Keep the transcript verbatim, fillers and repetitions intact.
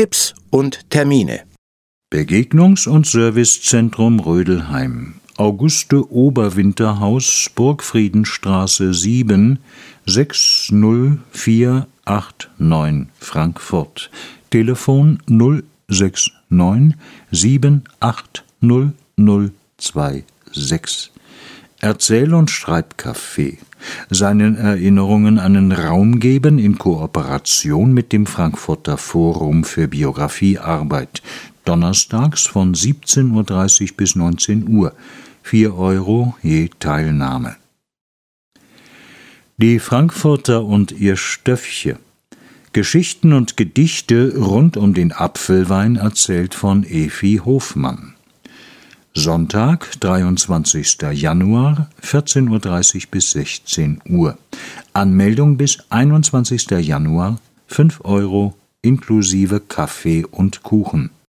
Tipps und Termine. Begegnungs- und Servicezentrum Rödelheim. Auguste Oberwinterhaus, Burgfriedenstraße sieben, sechs null vier acht neun, Frankfurt. Telefon null sechs neun sieben acht null null zwei sechs. Erzähl- und Schreibcafé. Seinen Erinnerungen einen Raum geben in Kooperation mit dem Frankfurter Forum für Biografiearbeit. Donnerstags von siebzehn Uhr dreißig bis neunzehn Uhr. vier Euro je Teilnahme. Die Frankfurter und ihr Stöffche. Geschichten und Gedichte rund um den Apfelwein erzählt von Evi Hofmann. Sonntag, dreiundzwanzigster Januar, vierzehn Uhr dreißig bis sechzehn Uhr. Anmeldung bis einundzwanzigster Januar, fünf Euro inklusive Kaffee und Kuchen.